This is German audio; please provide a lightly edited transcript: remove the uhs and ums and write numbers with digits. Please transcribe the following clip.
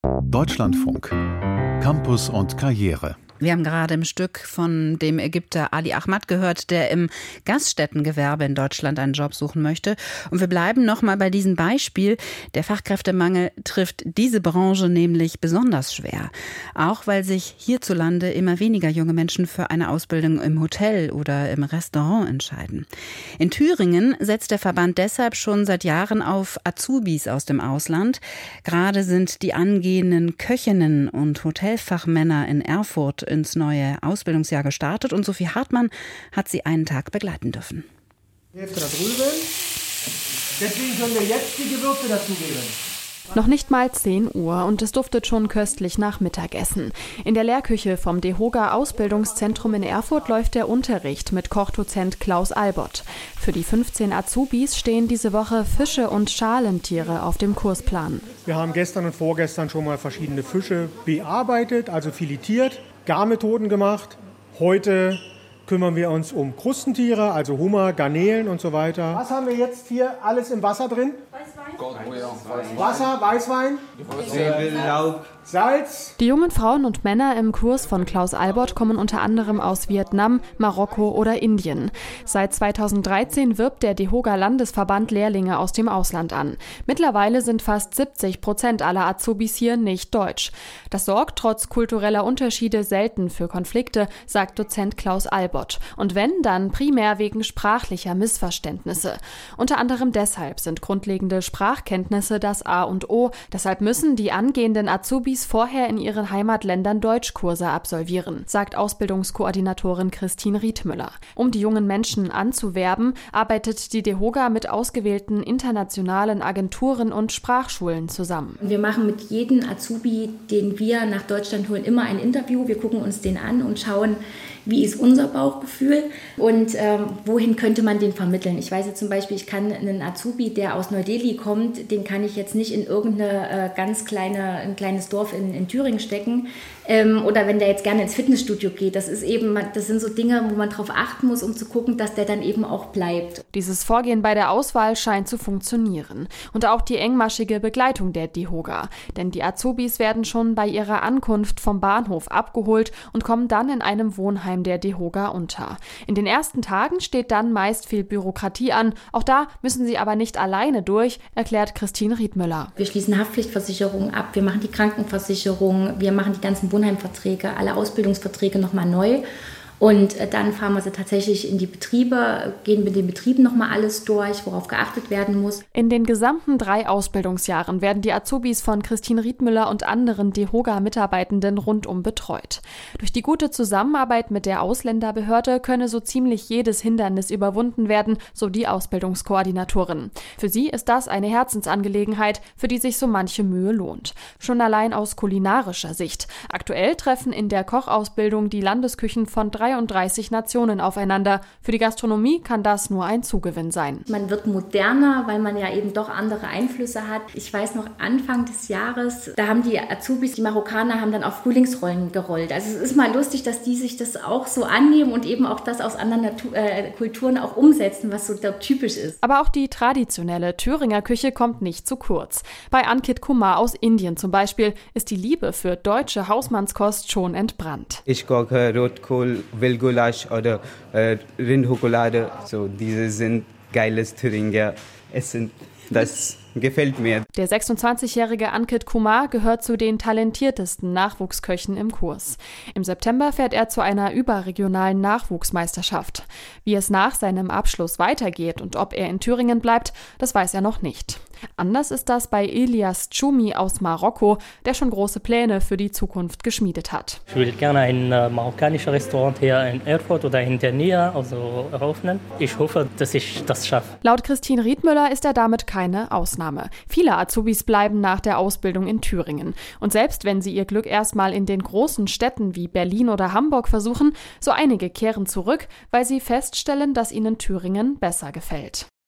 Deutschlandfunk. Campus und Karriere. Wir haben gerade im Stück von dem Ägypter Ali Ahmad gehört, der im Gaststättengewerbe in Deutschland einen Job suchen möchte. Und wir bleiben nochmal bei diesem Beispiel. Der Fachkräftemangel trifft diese Branche nämlich besonders schwer. Auch weil sich hierzulande immer weniger junge Menschen für eine Ausbildung im Hotel oder im Restaurant entscheiden. In Thüringen setzt der Verband deshalb schon seit Jahren auf Azubis aus dem Ausland. Gerade sind die angehenden Köchinnen und Hotelfachmänner in Erfurt ins neue Ausbildungsjahr gestartet und Sophie Hartmann hat sie einen Tag begleiten dürfen. Hälfte da drüben. Deswegen können wir jetzt die Gewürze dazugeben. Noch nicht mal 10 Uhr und es duftet schon köstlich nach Mittagessen. In der Lehrküche vom DEHOGA Ausbildungszentrum in Erfurt läuft der Unterricht mit Kochdozent Klaus Albott. Für die 15 Azubis stehen diese Woche Fische und Schalentiere auf dem Kursplan. Wir haben gestern und vorgestern schon mal verschiedene Fische bearbeitet, also filetiert, Garmethoden gemacht. Heute kümmern wir uns um Krustentiere, also Hummer, Garnelen und so weiter. Was haben wir jetzt hier alles im Wasser drin? Wasser, Weißwein, Salz. Die jungen Frauen und Männer im Kurs von Klaus Albott kommen unter anderem aus Vietnam, Marokko oder Indien. Seit 2013 wirbt der DEHOGA-Landesverband Lehrlinge aus dem Ausland an. Mittlerweile sind fast 70% aller Azubis hier nicht deutsch. Das sorgt trotz kultureller Unterschiede selten für Konflikte, sagt Dozent Klaus Albott. Und wenn, dann primär wegen sprachlicher Missverständnisse. Unter anderem deshalb sind grundlegende Sprachkenntnisse das A und O. Deshalb müssen die angehenden Azubis vorher in ihren Heimatländern Deutschkurse absolvieren, sagt Ausbildungskoordinatorin Christine Riedmüller. Um die jungen Menschen anzuwerben, arbeitet die DEHOGA mit ausgewählten internationalen Agenturen und Sprachschulen zusammen. Wir machen mit jedem Azubi, den wir nach Deutschland holen, immer ein Interview. Wir gucken uns den an und schauen, wie ist unser Bauchgefühl und wohin könnte man den vermitteln. Ich weiß jetzt zum Beispiel, ich kann einen Azubi, der aus Neu-Delhi kommt, den kann ich jetzt nicht in irgendeine ein kleines Dorf in Thüringen stecken. Oder wenn der jetzt gerne ins Fitnessstudio geht, das sind so Dinge, wo man drauf achten muss, um zu gucken, dass der dann eben auch bleibt. Dieses Vorgehen bei der Auswahl scheint zu funktionieren. Und auch die engmaschige Begleitung der DEHOGA. Denn die Azubis werden schon bei ihrer Ankunft vom Bahnhof abgeholt und kommen dann in einem Wohnheim der DEHOGA unter. In den ersten Tagen steht dann meist viel Bürokratie an. Auch da müssen sie aber nicht alleine durch, erklärt Christine Riedmüller. Wir schließen Haftpflichtversicherungen ab, wir machen die Krankenversicherung, wir machen die ganzen Wohnheimverträge, alle Ausbildungsverträge nochmal neu. Und dann fahren wir sie tatsächlich in die Betriebe, gehen mit den Betrieben nochmal alles durch, worauf geachtet werden muss. In den gesamten 3 Ausbildungsjahren werden die Azubis von Christine Riedmüller und anderen DEHOGA-Mitarbeitenden rundum betreut. Durch die gute Zusammenarbeit mit der Ausländerbehörde könne so ziemlich jedes Hindernis überwunden werden, so die Ausbildungskoordinatorin. Für sie ist das eine Herzensangelegenheit, für die sich so manche Mühe lohnt. Schon allein aus kulinarischer Sicht. Aktuell treffen in der Kochausbildung die Landesküchen von 33 Nationen aufeinander. Für die Gastronomie kann das nur ein Zugewinn sein. Man wird moderner, weil man ja eben doch andere Einflüsse hat. Ich weiß noch, Anfang des Jahres, da haben die Azubis, die Marokkaner, haben dann auf Frühlingsrollen gerollt. Also es ist mal lustig, dass die sich das auch so annehmen und eben auch das aus anderen Kulturen auch umsetzen, was so typisch ist. Aber auch die traditionelle Thüringer Küche kommt nicht zu kurz. Bei Ankit Kumar aus Indien zum Beispiel ist die Liebe für deutsche Hausmannskost schon entbrannt. Ich koche Rotkohl, Wildgulasch oder Rindhokolade. So, diese sind geiles Thüringer Essen. Das gefällt mir. Der 26-jährige Ankit Kumar gehört zu den talentiertesten Nachwuchsköchen im Kurs. Im September fährt er zu einer überregionalen Nachwuchsmeisterschaft. Wie es nach seinem Abschluss weitergeht und ob er in Thüringen bleibt, das weiß er noch nicht. Anders ist das bei Elias Choumi aus Marokko, der schon große Pläne für die Zukunft geschmiedet hat. Ich würde gerne ein marokkanisches Restaurant hier in Erfurt oder in der Nähe eröffnen. Ich hoffe, dass ich das schaffe. Laut Christine Riedmüller ist er damit keine Ausnahme. Viele Azubis bleiben nach der Ausbildung in Thüringen. Und selbst wenn sie ihr Glück erstmal in den großen Städten wie Berlin oder Hamburg versuchen, so einige kehren zurück, weil sie feststellen, dass ihnen Thüringen besser gefällt.